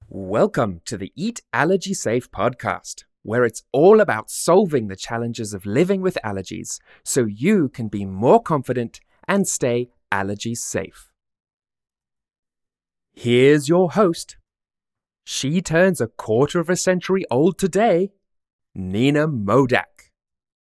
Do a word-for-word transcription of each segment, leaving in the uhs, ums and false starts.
Welcome to the Eat Allergy Safe podcast, where it's all about solving the challenges of living with allergies so you can be more confident and stay allergy safe. Here's your host. She turns a quarter of a century old today, Nina Modak.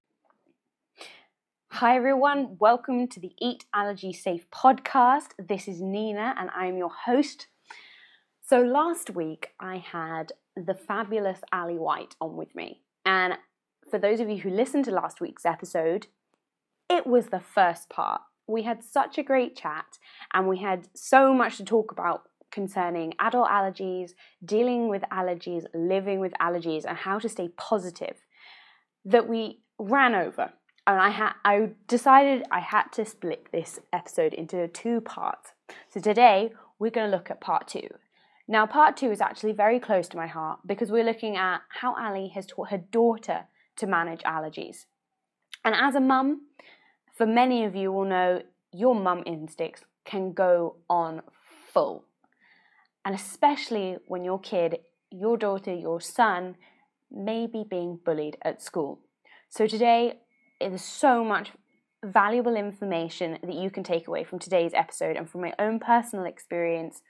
Hi everyone, welcome to the Eat Allergy Safe podcast. This is Nina and I'm your host. So last week I had the fabulous Ali White on with me, and for those of you who listened to last week's episode, it was the first part. We had such a great chat and we had so much to talk about concerning adult allergies, dealing with allergies, living with allergies, and how to stay positive that we ran over. And I had I decided I had to split this episode into two parts. So today we're going to look at part two. Now, part two is actually very close to my heart because we're looking at how Ali has taught her daughter to manage allergies. And as a mum, for many of you will know, your mum instincts can go on full. And especially when your kid, your daughter, your son may be being bullied at school. So today, there's so much valuable information that you can take away from today's episode, and from my own personal experience,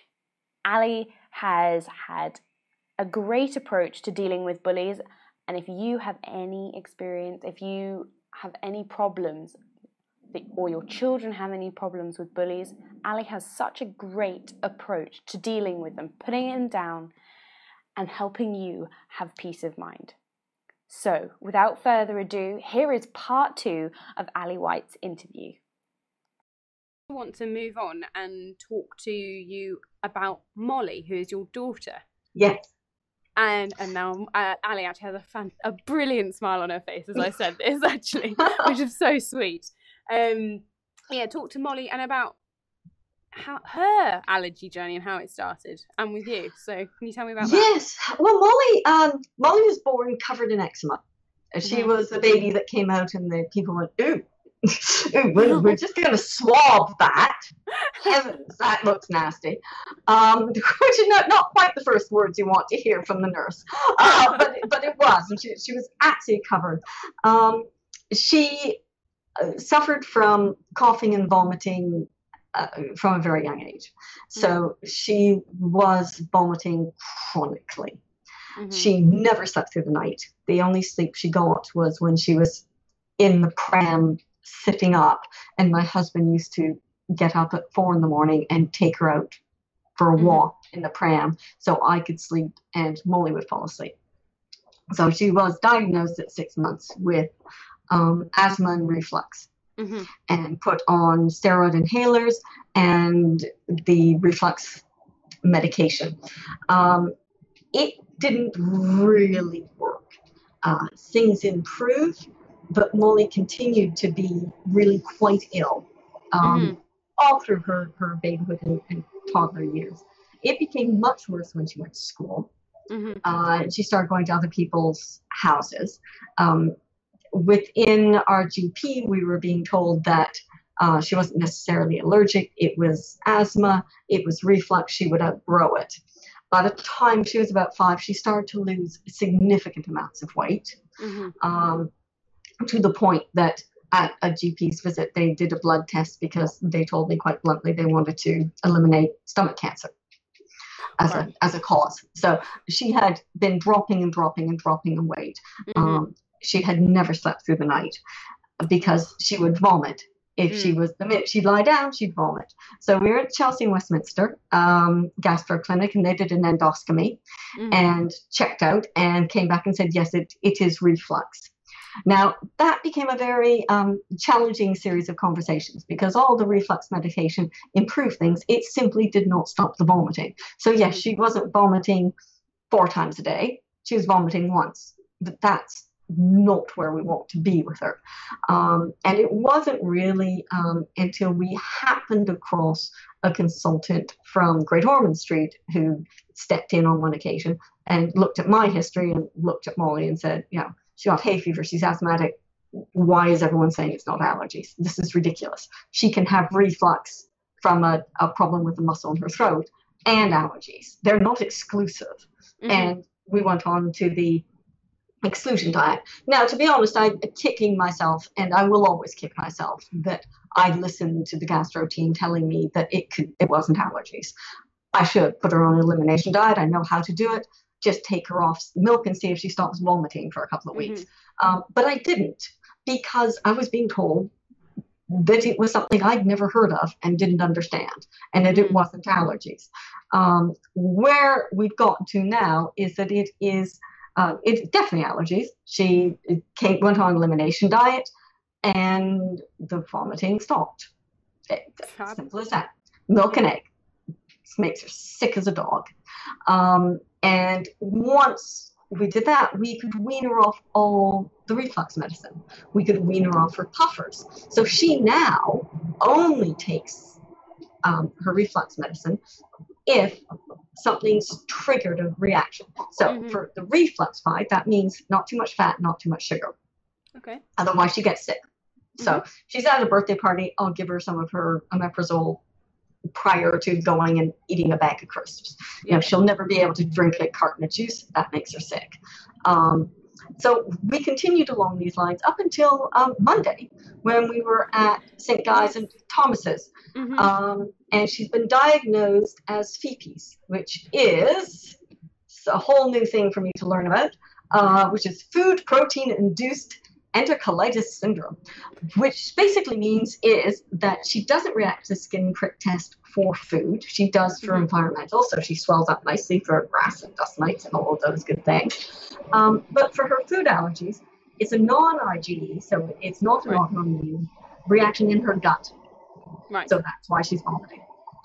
Ali has had a great approach to dealing with bullies, and if you have any experience, if you have any problems, or your children have any problems with bullies, Ali has such a great approach to dealing with them, putting them down, and helping you have peace of mind. So, without further ado, here is part two of Ali White's interview. I want to move on and talk to you about Molly, who is your daughter. Yes. And and now uh, Ali actually has a fan, a brilliant smile on her face as I said this, actually, which is so sweet. Um, yeah, talk to Molly and about how her allergy journey and how it started, and with you. So can you tell me about that? Yes. Well, Molly, um, Molly was born covered in eczema. She Mm-hmm. was the baby that came out, and the people went, "Ooh, ooh we're, we're just going to swab that. Heavens, that looks nasty." Um, which is not, not quite the first words you want to hear from the nurse, uh, but but it was, and she she was absolutely covered. Um, she uh, suffered from coughing and vomiting uh, from a very young age, so she was vomiting chronically. Mm-hmm. She never slept through the night. The only sleep she got was when she was in the pram sitting up, and my husband used to get up at four in the morning and take her out for a Mm-hmm. walk in the pram so I could sleep and Molly would fall asleep. So she was diagnosed at six months with um, asthma and reflux, Mm-hmm. and put on steroid inhalers and the reflux medication. Um, it didn't really work. Uh, things improved, but Molly continued to be really quite ill um, Mm-hmm. all through her, her babyhood and, and toddler years. It became much worse when she went to school. Mm-hmm. Uh, she started going to other people's houses. Um, within our G P, we were being told that uh, she wasn't necessarily allergic. It was asthma. It was reflux. She would outgrow it. By the time she was about five, she started to lose significant amounts of weight, Mm-hmm. um, to the point that at a G P's visit, they did a blood test because they told me quite bluntly they wanted to eliminate stomach cancer as Right. a as a cause. So she had been dropping and dropping and dropping in weight. Mm-hmm. Um, she had never slept through the night because she would vomit. If Mm. she was, the minute she'd lie down, she'd vomit. So we were at Chelsea and Westminster um, Gastro Clinic, and they did an endoscopy Mm-hmm. and checked out and came back and said, yes, it, it is reflux. Now, that became a very um, challenging series of conversations because all the reflux medication improved things. It simply did not stop the vomiting. So, yes, she wasn't vomiting four times a day. She was vomiting once. But that's not where we want to be with her. Um, and it wasn't really um, until we happened across a consultant from Great Ormond Street who stepped in on one occasion and looked at my history and looked at Molly and said, you know, she got hay fever, she's asthmatic. Why is everyone saying it's not allergies? This is ridiculous. She can have reflux from a, a problem with the muscle in her throat and allergies. They're not exclusive. Mm-hmm. And we went on to the exclusion diet. Now, to be honest, I'm kicking myself, and I will always kick myself, that I listened to the gastro team telling me that it could, it wasn't allergies. I should put her on an elimination diet. I know how to do it. Just take her off milk and see if she stops vomiting for a couple of weeks. Mm-hmm. Um, but I didn't, because I was being told that it was something I'd never heard of and didn't understand, and that it wasn't allergies. Um, where we've gotten to now is that it is, uh, it's definitely allergies. She came, went on an elimination diet, and the vomiting stopped. It's simple as that. Milk and egg. This makes her sick as a dog. Um, and once we did that, we could wean her off all the reflux medicine. We could wean her off her puffers. So she now only takes um, her reflux medicine if something's triggered a reaction. So mm-hmm. for the reflux fight, that means not too much fat, not too much sugar. Okay. Otherwise, she gets sick. Mm-hmm. So she's at a birthday party. I'll give her some of her omeprazole prior to going and eating a bag of crisps. You know, she'll never be able to drink a carton of juice. That makes her sick. Um, so we continued along these lines up until um, Monday, when we were at Saint Guy's and Thomas's. Mm-hmm. Um, and she's been diagnosed as F I P S, which is a whole new thing for me to learn about, uh, which is food protein induced enterocolitis syndrome, which basically means is that she doesn't react to skin prick test for food. She does for mm-hmm. environmental, so she swells up nicely for grass and dust mites and all of those good things. Um, but for her food allergies, it's a non-I G E, so it's not an right. autoimmune reaction in her gut. Right. So that's why she's vomiting.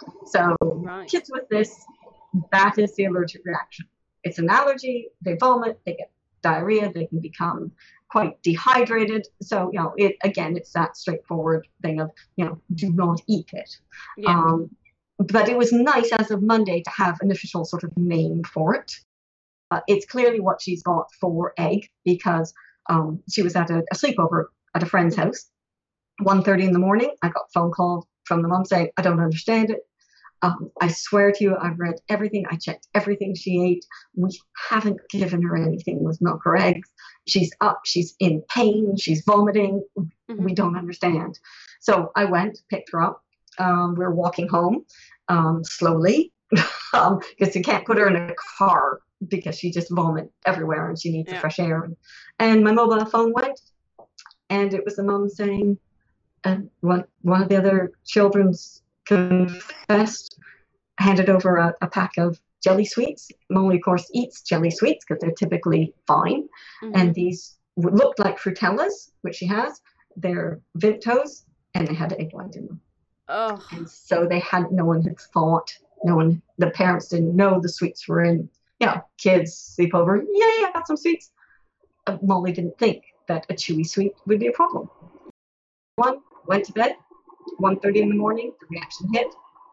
So right. kids with this, that is the allergic reaction. It's an allergy, they vomit, they get diarrhea, they can become quite dehydrated. So, you know, it again, it's that straightforward thing of, you know, do not eat it. Yeah. Um, but it was nice as of Monday to have an official sort of name for it. Uh, it's clearly what she's got for egg, because um, she was at a, a sleepover at a friend's house. one thirty in the morning, I got a phone call from the mom saying, I don't understand it. Um, I swear to you, I've read everything. I checked everything she ate. We haven't given her anything with milk or eggs. She's up. She's in pain. She's vomiting. Mm-hmm. We don't understand. So I went, picked her up. Um, we were walking home um, slowly because um, you can't put her in a car because she just vomit everywhere and she needs yeah. the fresh air. And, and my mobile phone went, and it was the mom saying, and one, one of the other children's confessed, handed over a, a pack of jelly sweets. Molly, of course, eats jelly sweets because they're typically fine. Mm-hmm. And these looked like Frutellas, which she has. They're Vintos, and they had egg white in them. Oh. And so they had, no one had thought, no one, the parents didn't know the sweets were in, you know, kids sleep over. Yeah, yeah, I got some sweets. Uh, Molly didn't think that a chewy sweet would be a problem. One, went to bed. one thirty in the morning, the reaction hit.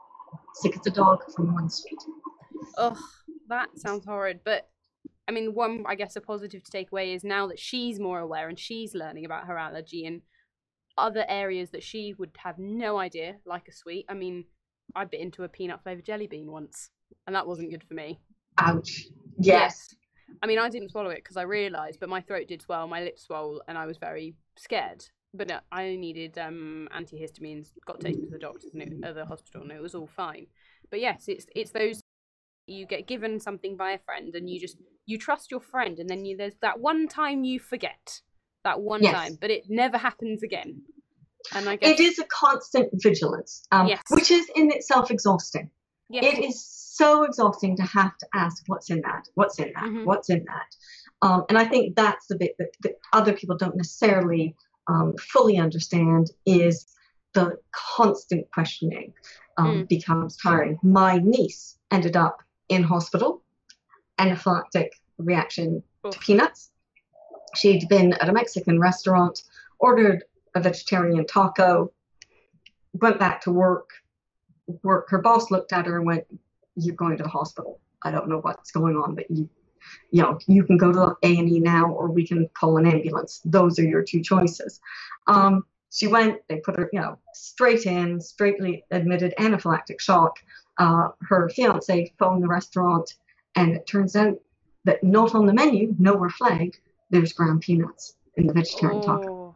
Sick as a dog from one sweet. Oh, that sounds horrid. But, I mean, one, I guess, a positive to take away is now that she's more aware and she's learning about her allergy and other areas that she would have no idea, like a sweet. I mean, I bit into a peanut-flavoured jelly bean once, and that wasn't good for me. Ouch. Yes. yes. I mean, I didn't swallow it because I realised, but my throat did swell, my lips swelled, and I was very scared. But no, I needed um, antihistamines, got taken to the doctors, and it, uh, the hospital, and it was all fine. But yes, it's it's those, you get given something by a friend, and you just, you trust your friend, and then you, there's that one time you forget, that one yes. time, but it never happens again. And I guess it is a constant vigilance, um, yes. which is in itself exhausting. Yes. It is so exhausting to have to ask, what's in that, what's in that, mm-hmm. what's in that. Um, and I think that's the bit that, that other people don't necessarily Um, fully understand, is the constant questioning um, mm. becomes tiring. My niece ended up in hospital, anaphylactic reaction oh. to peanuts. She'd been at a Mexican restaurant, ordered a vegetarian taco, went back to work. Work. Her boss looked at her and went, "You're going to the hospital. I don't know what's going on, but you you know, you can go to A and E now, or we can call an ambulance. Those are your two choices." Um, she went, they put her, you know, straight in, straightly admitted anaphylactic shock. uh, her fiance phoned the restaurant, and it turns out that not on the menu, nowhere flagged, there's ground peanuts in the vegetarian oh. taco.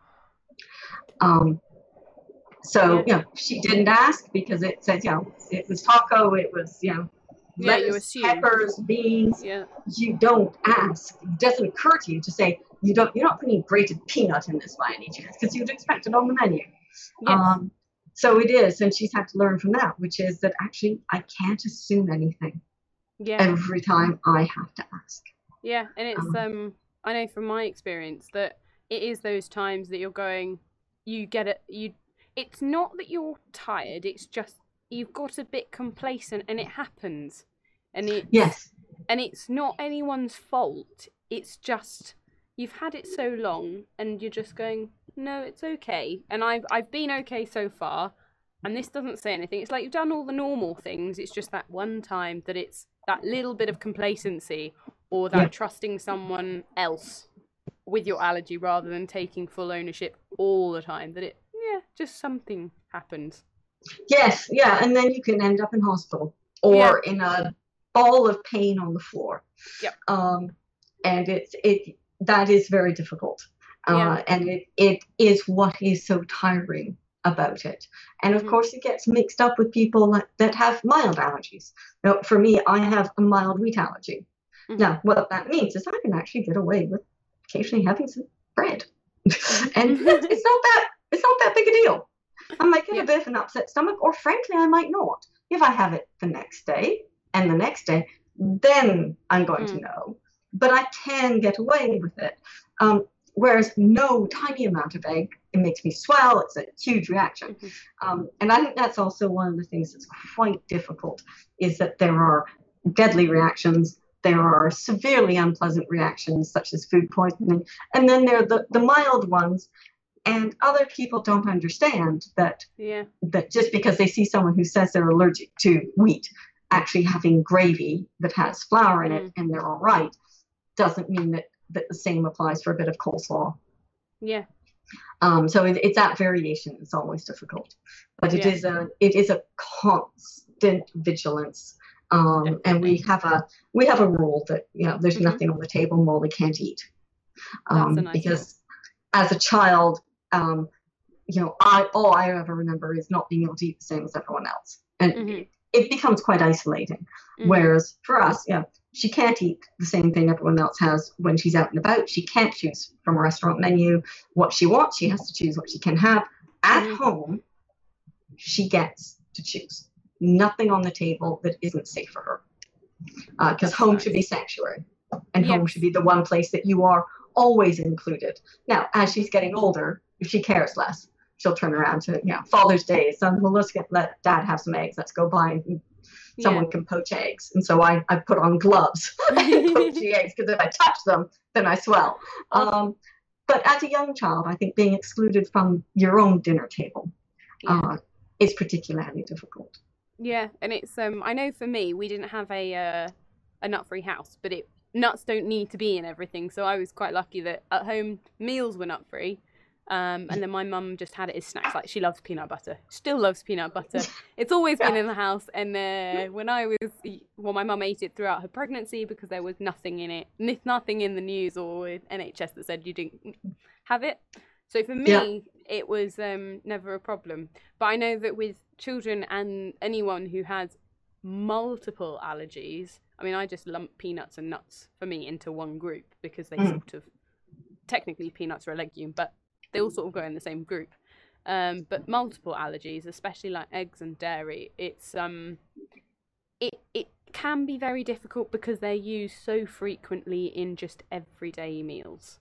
Um, so, yeah. you know, she didn't ask because it said, you know, it was taco, it was, you know, yeah, lettuce, peppers, beans. Yeah. You don't ask. It doesn't occur to you to say, you don't, you're not putting grated peanut in this by any chance, because you'd expect it on the menu. Yes. Um, so it is, and she's had to learn from that, which is that actually I can't assume anything. Yeah. Every time I have to ask. Yeah, and it's um, Um, I know from my experience that it is those times that you're going, you get it, you. It's not that you're tired. It's just you've got a bit complacent, and it happens, and it. Yes. And it's not anyone's fault. It's just you've had it so long, and you're just going, no, it's okay. And I've I've been okay so far, and this doesn't say anything. It's like you've done all the normal things. It's just that one time that it's that little bit of complacency or that Yeah. trusting someone else with your allergy rather than taking full ownership all the time. That it, yeah, just something happens. Yes, yeah, and then you can end up in hospital or Yeah. in a ball of pain on the floor. Yep. Um, and it's it that is very difficult. Uh, Yeah. and it, it is what is so tiring about it. And of Mhm. course, it gets mixed up with people that, that have mild allergies. Now, for me, I have a mild wheat allergy. Mhm. Now, what that means is I can actually get away with occasionally having some bread. And it's, it's not that it's not that big a deal. I might get Yeah. a bit of an upset stomach, or frankly, I might not. If I have it the next day and the next day, then I'm going to Mm. know. But I can get away with it. Um, whereas no tiny amount of egg, it makes me swell. It's a huge reaction. Mhm. Um, and I think that's also one of the things that's quite difficult, is that there are deadly reactions. There are severely unpleasant reactions, such as food poisoning. And then there are the, the mild ones. And other people don't understand that Yeah. that just because they see someone who says they're allergic to wheat actually having gravy that has flour in it and they're all right, doesn't mean that, that the same applies for a bit of coleslaw. Yeah. Um, so it, it's that variation that's always difficult. But it Yeah. is a it is a constant vigilance. Um, and we have a we have a rule that, you know, there's Mhm. nothing on the table Molly can't eat. That's Um, a nice because as a child, um, you know, I all I ever remember is not being able to eat the same as everyone else, and Mhm. it, it becomes quite isolating. Mhm. Whereas for us, yeah, she can't eat the same thing everyone else has when she's out and about. She can't choose from a restaurant menu what she wants. She has to choose what she can have. At Mhm. home, she gets to choose. Nothing on the table that isn't safe for her, because That's home nice. should be sanctuary, and home Yes. should be the one place that you are always included. Now, as she's getting older, if she cares less, she'll turn around to, you know, Father's Day. Son, well, let's get, let Dad have some eggs. Let's go buy. Someone Yeah. can poach eggs, and so I, I put on gloves and poach the eggs, because if I touch them, then I swell. Oh. Um, but as a young child, I think being excluded from your own dinner table Yeah. uh, is particularly difficult. Yeah, and it's um I know for me we didn't have a uh, a nut-free house, but it nuts don't need to be in everything, so I was quite lucky that at home meals were nut-free. Um, and then my mum just had it as snacks. Like, she loves peanut butter, still loves peanut butter. It's always been in the house. And uh, when I was, well, my mum ate it throughout her pregnancy because there was nothing in it, nothing in the news or N H S that said you didn't have it. So for me, Yeah. it was um, never a problem. But I know that with children and anyone who has multiple allergies, I mean, I just lump peanuts and nuts for me into one group because they Mm. sort of, technically peanuts are a legume, but they all sort of go in the same group. Um, but multiple allergies, especially like eggs and dairy, it's um, it it can be very difficult because they're used so frequently in just everyday meals.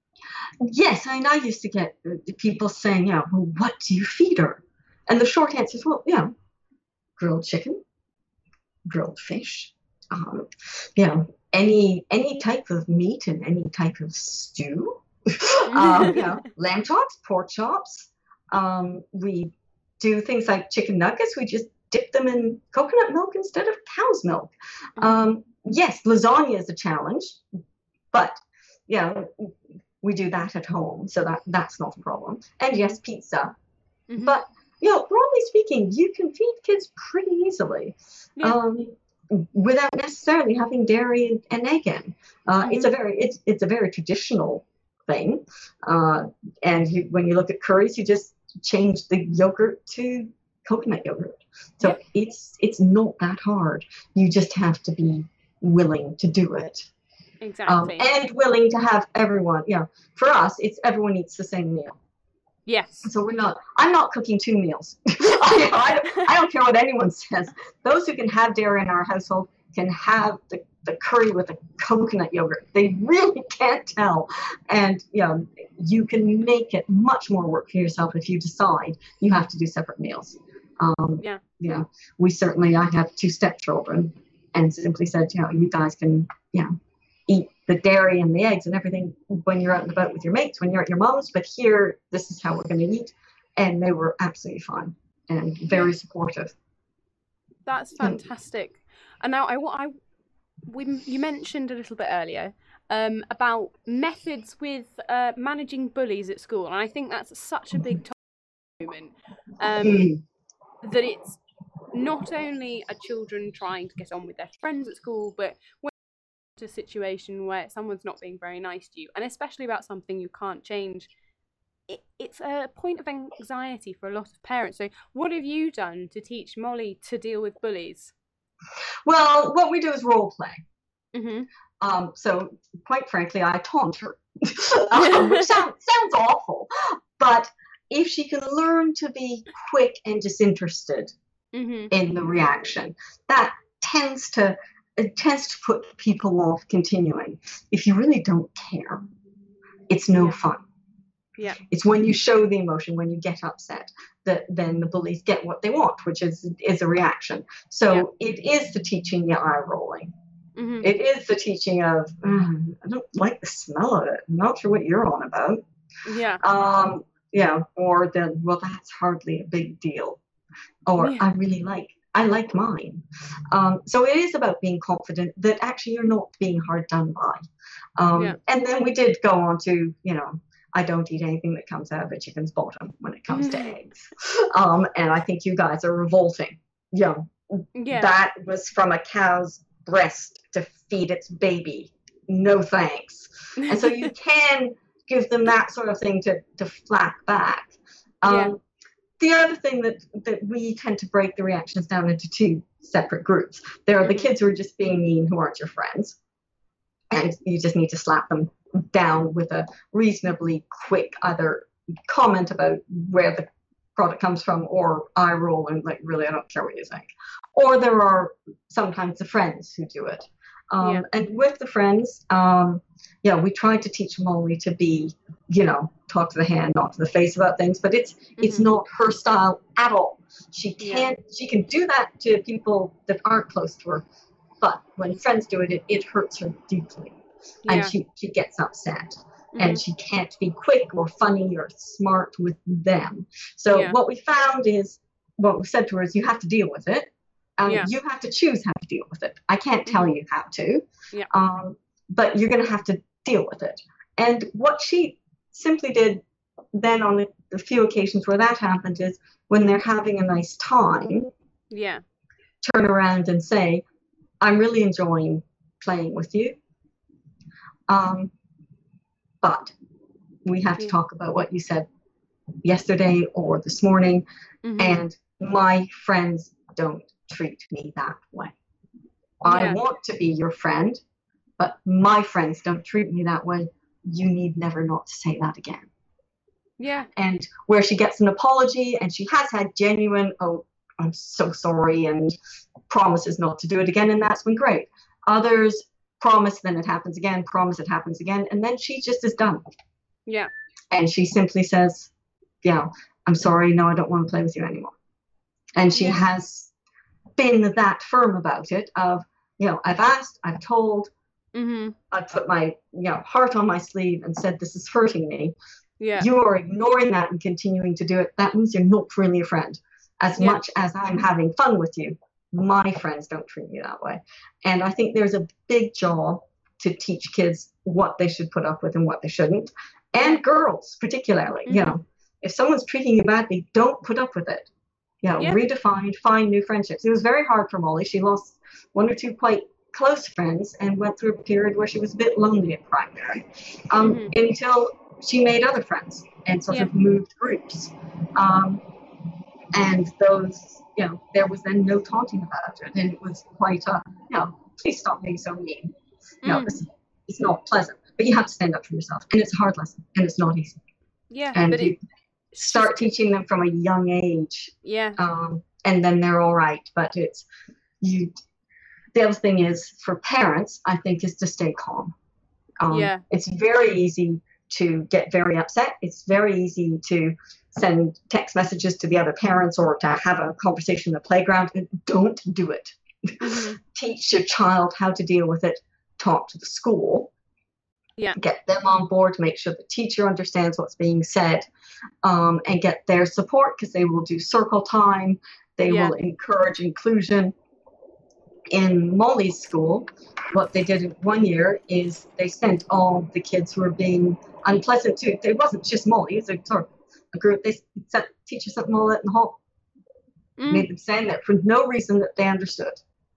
Yes, I mean, I used to get uh, people saying, yeah, well, what do you feed her? And the short answer is, well, yeah, grilled chicken, grilled fish, um, you know, any any type of meat and any type of stew. um, you know, lamb chops, pork chops. Um, we do things like chicken nuggets. We just dip them in coconut milk instead of cow's milk. Um, yes, lasagna is a challenge, but you know, we do that at home, so that that's not a problem. And yes, pizza. Mhm. But you know, broadly speaking, you can feed kids pretty easily. Yeah. Um, without necessarily having dairy and egg in. Uh, mm-hmm. It's a very it's it's a very traditional thing. Uh, and you, when you look at curries, you just change the yogurt to coconut yogurt. So yep. it's it's not that hard. You just have to be willing to do it. Exactly. Um, and willing to have everyone, yeah. For us, it's everyone eats the same meal. Yes. So we're not, I'm not cooking two meals. I, I, don't, I don't care what anyone says. Those who can have dairy in our household can have the, the curry with the coconut yogurt. They really can't tell. And you know, you can make it much more work for yourself if you decide you have to do separate meals. Um, yeah. You know, we certainly, I have two stepchildren and simply said, you know, you guys can, you know, eat the dairy and the eggs and everything when you're out and about with your mates, when you're at your mom's, but here, this is how we're going to eat. And they were absolutely fine and very supportive. That's fantastic. And now I, I we, you mentioned a little bit earlier um, about methods with uh, managing bullies at school. And I think that's such a big topic at the moment, um, that it's not only are children trying to get on with their friends at school, but when a situation where someone's not being very nice to you, and especially about something you can't change, it, it's a point of anxiety for a lot of parents. So what have you done to teach Molly to deal with bullies? Well, what we do is role play. Mm-hmm. Um, so quite frankly, I taunt her, um, which sounds, sounds awful, but if she can learn to be quick and disinterested mm-hmm. in the reaction, that tends to it tends to put people off continuing. If you really don't care, it's no yeah. fun. Yeah. It's when you show the emotion, when you get upset, that then the bullies get what they want, which is is a reaction. So yeah. it is the teaching you eye rolling. Mm-hmm. It is the teaching of, mm, I don't like the smell of it. I'm not sure what you're on about. Yeah. Um. Yeah. Or the, well, that's hardly a big deal. Or yeah. I really like. I like mine. Um, so it is about being confident that actually you're not being hard done by. Um, yeah. And then we did go on to, you know, I don't eat anything that comes out of a chicken's bottom when it comes to eggs. Um, and I think you guys are revolting. Yeah. yeah. That was from a cow's breast to feed its baby. No thanks. And so you can give them that sort of thing to, to flat back. Um, yeah. The other thing that, that we tend to break the reactions down into two separate groups. There are the kids who are just being mean, who aren't your friends. And you just need to slap them down with a reasonably quick either comment about where the product comes from or eye roll and like, really, I don't care what you think. Or there are sometimes the friends who do it. Um, yeah. And with the friends, um, yeah, we tried to teach Molly to be, you know, talk to the hand, not to the face about things, but it's mm-hmm. it's not her style at all. She can't, yeah. she can do that to people that aren't close to her, but when friends do it, it, it hurts her deeply. Yeah. And she, she gets upset. Mm-hmm. And she can't be quick or funny or smart with them. So yeah. what we found is, what we said to her is, you have to deal with it. Um, yeah. You have to choose how to deal with it. I can't tell you how to, yeah. um, but you're going to have to deal with it. And what she simply did then on the, the few occasions where that happened is when they're having a nice time, yeah, turn around and say, I'm really enjoying playing with you. Um, but we have to talk about what you said yesterday or this morning, mm-hmm. and my friends don't treat me that way. Yeah. I want to be your friend, but my friends don't treat me that way. You need never not to say that again. Yeah. And where she gets an apology and she has had genuine, oh, I'm so sorry, and promises not to do it again, and that's been great. Others promise, then it happens again, promise it happens again, and then she just is done. Yeah. And she simply says, yeah, I'm sorry, no, I don't want to play with you anymore. And she yeah. has been that firm about it of, you know, I've asked, I've told, mm-hmm. I've put my, you know, heart on my sleeve and said, this is hurting me. Yeah. You are ignoring that and continuing to do it. That means you're not really a friend. As yeah. much as I'm having fun with you, my friends don't treat me that way. And I think there's a big job to teach kids what they should put up with and what they shouldn't. And girls, particularly, mm-hmm. you know, if someone's treating you badly, don't put up with it. You know, Yeah. redefine, find new friendships. It was very hard for Molly. She lost one or two quite close friends and went through a period where she was a bit lonely at primary, um, Mhm. until she made other friends and sort Yeah. of moved groups. Um, and those, you know, there was then no taunting about it. And it was quite a, you know, please stop being so mean. You know, Mm. it's, it's not pleasant, but you have to stand up for yourself. And it's a hard lesson and it's not easy. Yeah. And but you it, start teaching them from a young age. yeah. Um, and then they're all right. But it's, you, the other thing is for parents, I think, is to stay calm. Um, Yeah. It's very easy to get very upset. It's very easy to send text messages to the other parents or to have a conversation in the playground. Don't do it. Mhm. Teach your child how to deal with it. Talk to the school. Yeah. Get them on board. Make sure the teacher understands what's being said, um, and get their support, because they will do circle time. They Yeah. will encourage inclusion. In Molly's school, what they did one year is they sent all the kids who were being unpleasant to, it wasn't just Molly, it was a sort of a group, they sent teachers something all that in the hall, Mm. made them stand there for no reason that they understood,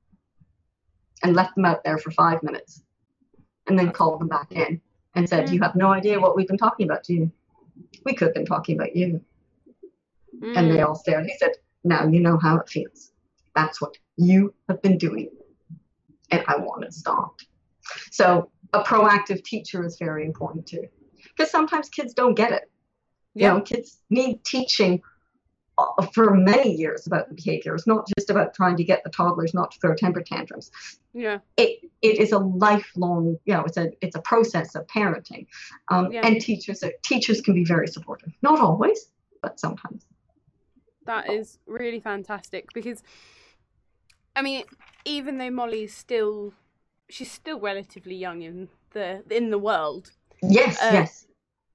and left them out there for five minutes, and then called them back in and said, Mm. you have no idea what we've been talking about, do you? We could have been talking about you. Mm. And they all stared. He said, now you know how it feels. That's what you have been doing, and I want it stopped. So a proactive teacher is very important too, because sometimes kids don't get it. Yeah. You know, kids need teaching uh, for many years about the behavior. It's not just about trying to get the toddlers not to throw temper tantrums. Yeah. It it is a lifelong, you know, it's a it's a process of parenting, um, Yeah. and teachers teachers can be very supportive. Not always, but sometimes. That is really fantastic, because, I mean, even though Molly's still, she's still relatively young in the in the world. Yes, Uh, yes.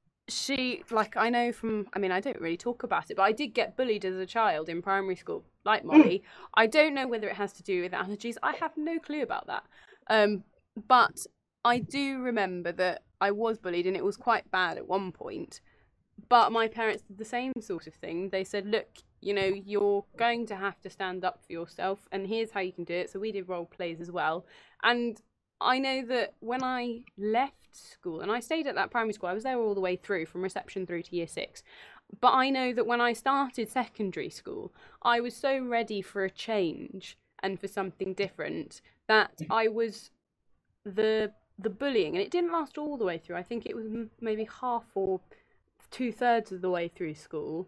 She, like, I know from, I mean, I don't really talk about it, but I did get bullied as a child in primary school, like Molly. Mm. I don't know whether it has to do with allergies. I have no clue about that. Um, but I do remember that I was bullied, and it was quite bad at one point. But my parents did the same sort of thing. They said, look, you know, you're going to have to stand up for yourself, and here's how you can do it. So we did role plays as well. And I know that when I left school, and I stayed at that primary school, I was there all the way through, from reception through to year six. But I know that when I started secondary school, I was so ready for a change and for something different that I was the the bullying, and it didn't last all the way through. I think it was maybe half or two thirds of the way through school.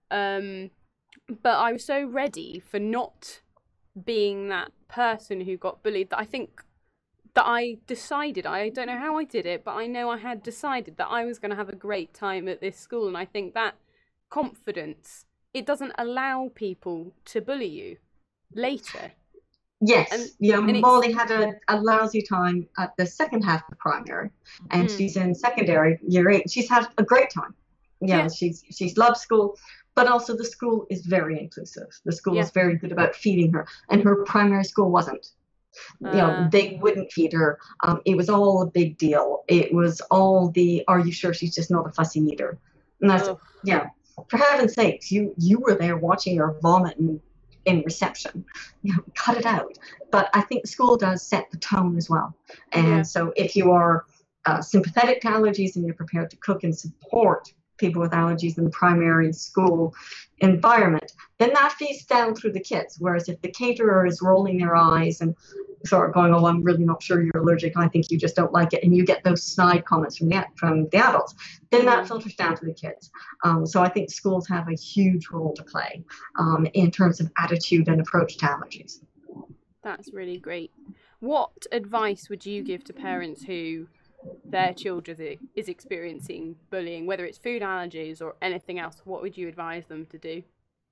Um, but I was so ready for not being that person who got bullied that I think that I decided, I don't know how I did it, but I know I had decided that I was going to have a great time at this school. And I think that confidence, it doesn't allow people to bully you later. Yes, And- yeah, and Molly had a, a lousy time at the second half of primary, and Mm. she's in secondary, year eight. She's had a great time. Yeah, Yeah. she's she's loved school, but also the school is very inclusive. The school Yeah. is very good about feeding her, and her primary school wasn't. You know, Uh. they wouldn't feed her. Um, it was all a big deal. It was all the, are you sure she's just not a fussy eater? And that's, Ugh. yeah, for heaven's sakes, you you were there watching her vomit in, in reception. You know, cut it out. But I think school does set the tone as well. And Yeah. so if you are uh, sympathetic to allergies and you're prepared to cook and support people with allergies in the primary school environment, then that feeds down through the kids. Whereas if the caterer is rolling their eyes and sort of going, oh, I'm really not sure you're allergic, I think you just don't like it, and you get those snide comments from the from the adults, then that Mhm. filters down to the kids. Um, so I think schools have a huge role to play um, in terms of attitude and approach to allergies. That's really great. What advice would you give to parents who their children is experiencing bullying, whether it's food allergies or anything else? What would you advise them to do?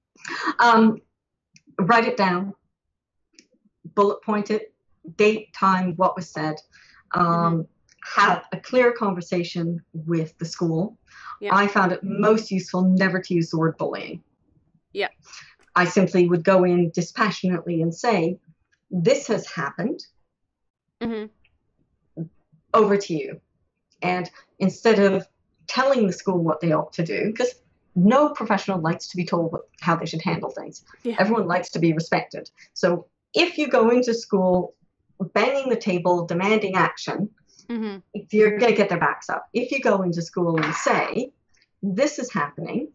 Um, write it down, bullet point it, date, time, what was said. Um, Mm-hmm. Have a clear conversation with the school. Yeah. I found it most useful never to use the word bullying. Yeah. I simply would go in dispassionately and say, this has happened, Mm-hmm. over to you. And instead of telling the school what they ought to do, because no professional likes to be told what, how they should handle things. Yeah. Everyone likes to be respected. So if you go into school banging the table, demanding action, Mm-hmm. you're going to get their backs up. If you go into school and say, this is happening,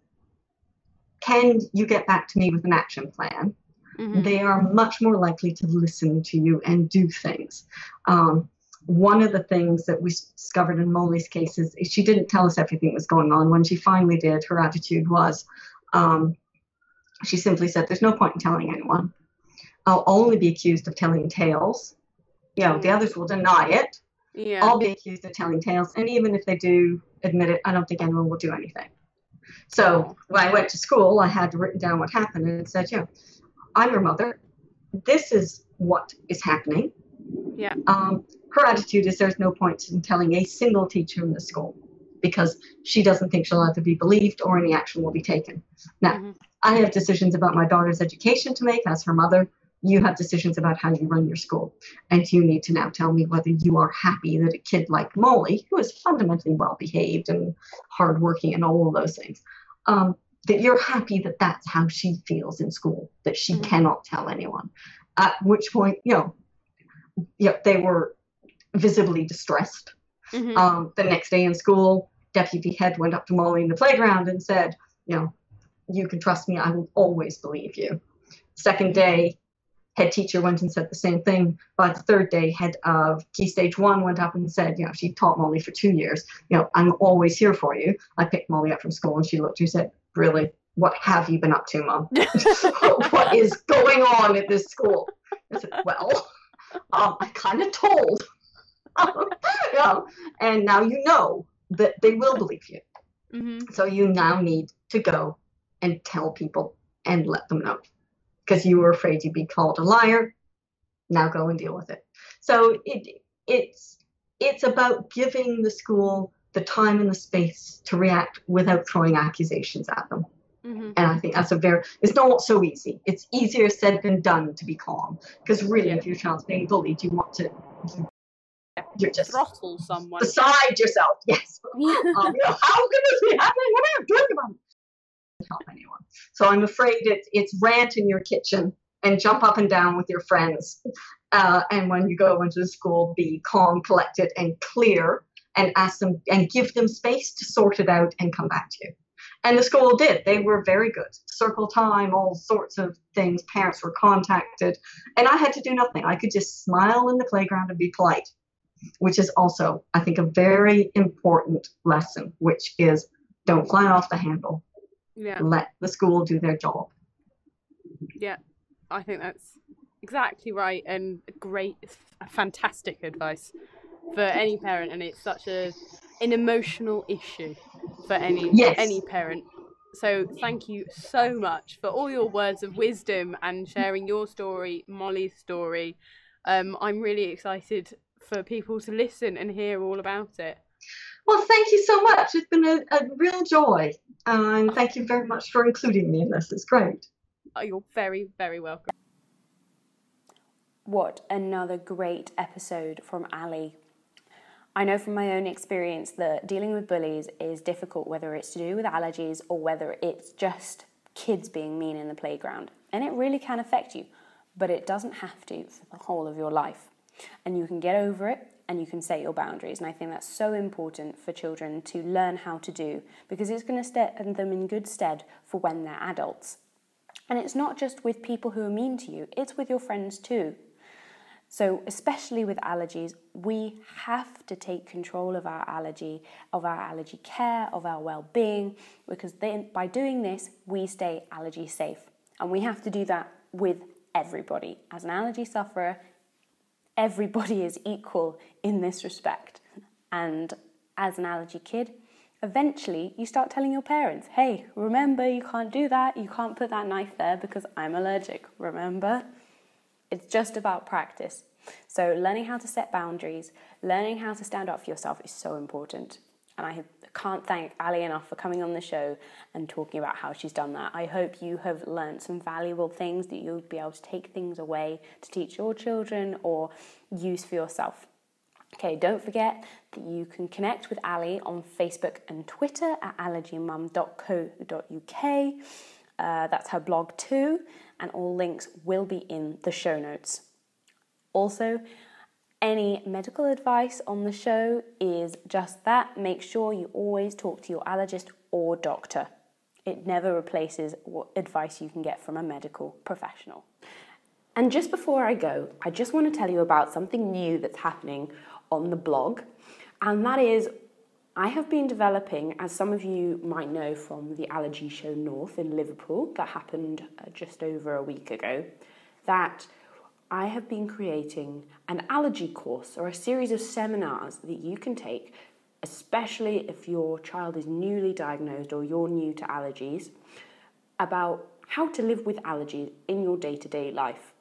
can you get back to me with an action plan? Mm-hmm. They are much more likely to listen to you and do things. Um, one of the things that we discovered in Molly's case is she didn't tell us everything that was going on. When she finally did, her attitude was, um, she simply said, there's no point in telling anyone. I'll only be accused of telling tales. You know, the others will deny it. Yeah. I'll be accused of telling tales. And even if they do admit it, I don't think anyone will do anything. So when I went to school, I had written down what happened and said, you know, I'm your mother. This is what is happening. Yeah. Um, her attitude is there's no point in telling a single teacher in the school because she doesn't think she'll either be believed or any action will be taken. Now, Mm-hmm. I have decisions about my daughter's education to make as her mother. You have decisions about how you run your school. And you need to now tell me whether you are happy that a kid like Molly, who is fundamentally well-behaved and hardworking and all of those things, um, that you're happy that that's how she feels in school, that she Mm-hmm. cannot tell anyone. At which point, you know, yeah, they were visibly distressed. Mm-hmm. Um, the next day in school, Deputy Head went up to Molly in the playground and said, you know, you can trust me, I will always believe you. Second day, head teacher went and said the same thing. By the third day, head of Key Stage One went up and said, you know, she taught Molly for two years. You know, I'm always here for you. I picked Molly up from school and she looked at me and said, really, what have you been up to, Mom? What is going on at this school? I said, well, um, I kind of told. Yeah. And now you know that they will believe you. Mm-hmm. So you now need to go and tell people and let them know. Because you were afraid you'd be called a liar. Now go and deal with it. So it it's it's about giving the school the time and the space to react without throwing accusations at them. Mm-hmm. And I think that's a very, it's not so easy. It's easier said than done to be calm. Because really, Yeah. if your child's being bullied, you want to, you, you're just Throttle someone. beside yourself. Yes. um, you know, how could this be happening? What are you doing about it? Help anyone. So I'm afraid it's it's rant in your kitchen and jump up and down with your friends. Uh, and when you go into the school, be calm, collected, and clear, and ask them and give them space to sort it out and come back to you. And the school did. They were very good. Circle time, all sorts of things. Parents were contacted, and I had to do nothing. I could just smile in the playground and be polite, which is also, I think, a very important lesson, which is don't fly off the handle. Yeah. Let the school do their job. Yeah. I think that's exactly right and great, fantastic advice for any parent, and it's such a an emotional issue for any Yes. any parent. So thank you so much for all your words of wisdom and sharing your story, Molly's story. Um, I'm really excited for people to listen and hear all about it. Well, thank you so much. It's been a, a real joy. Uh, and thank you very much for including me in this. It's great. Oh, you're very, very welcome. What another great episode from Ali. I know from my own experience that dealing with bullies is difficult, whether it's to do with allergies or whether it's just kids being mean in the playground. And it really can affect you, but it doesn't have to for the whole of your life. And you can get over it and you can set your boundaries. And I think that's so important for children to learn how to do, because it's going to stand them in good stead for when they're adults. And it's not just with people who are mean to you, it's with your friends too. So especially with allergies, we have to take control of our allergy, of our allergy care, of our well-being, because then by doing this, we stay allergy safe. And we have to do that with everybody. As an allergy sufferer, everybody is equal in this respect. And as an allergy kid, eventually you start telling your parents, hey, remember, you can't do that. You can't put that knife there because I'm allergic, remember? It's just about practice. So learning how to set boundaries, learning how to stand up for yourself is so important. And I can't thank Ali enough for coming on the show and talking about how she's done that. I hope you have learned some valuable things that you'll be able to take things away to teach your children or use for yourself. Okay, don't forget that you can connect with Ali on Facebook and Twitter at allergy mum dot co dot uk. Uh, that's her blog too, and all links will be in the show notes. Also, any medical advice on the show is just that. Make sure you always talk to your allergist or doctor. It never replaces what advice you can get from a medical professional. And just before I go, I just want to tell you about something new that's happening on the blog, and that is I have been developing, as some of you might know from the Allergy Show North in Liverpool that happened uh, just over a week ago, that I have been creating an allergy course or a series of seminars that you can take, especially if your child is newly diagnosed or you're new to allergies, about how to live with allergies in your day-to-day life.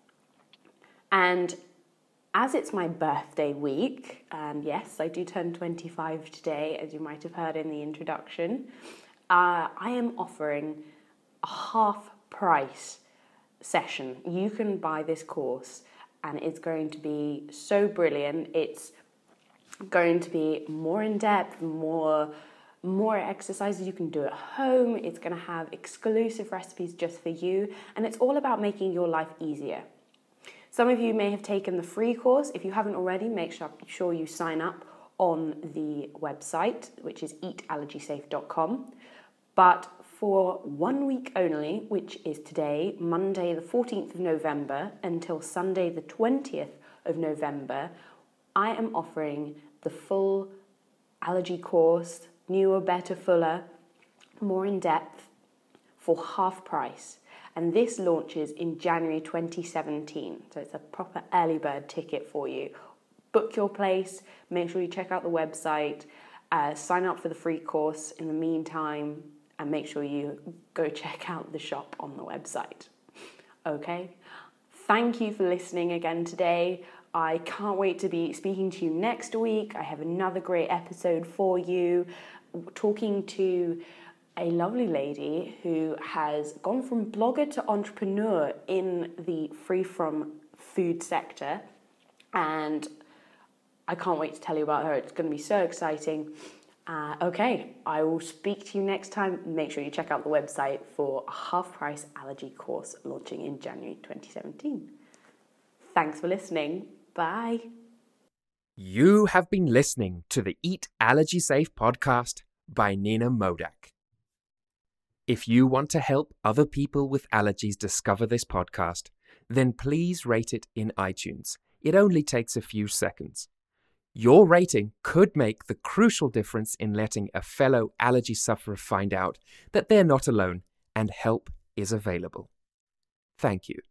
And as it's my birthday week, and yes, I do turn twenty-five today, as you might have heard in the introduction, uh, I am offering a half price session. You can buy this course and it's going to be so brilliant. It's going to be more in depth, more more exercises you can do at home. It's going to have exclusive recipes just for you, and it's all about making your life easier. Some of you may have taken the free course. If you haven't already, make sure you sign up on the website, which is eat allergy safe dot com. But for one week only, which is today, Monday the fourteenth of November, until Sunday the twentieth of November, I am offering the full allergy course, newer, better, fuller, more in depth, for half price. And this launches in January twenty seventeen. So it's a proper early bird ticket for you. Book your place, make sure you check out the website, uh, sign up for the free course in the meantime, and make sure you go check out the shop on the website. Okay? Thank you for listening again today. I can't wait to be speaking to you next week. I have another great episode for you, talking to a lovely lady who has gone from blogger to entrepreneur in the free from food sector, and I can't wait to tell you about her. It's going to be so exciting. Uh, okay, I will speak to you next time. Make sure you check out the website for a half-price allergy course launching in January twenty seventeen. Thanks for listening. Bye. You have been listening to the Eat Allergy Safe podcast by Nina Modak. If you want to help other people with allergies discover this podcast, then please rate it in iTunes. It only takes a few seconds. Your rating could make the crucial difference in letting a fellow allergy sufferer find out that they're not alone and help is available. Thank you.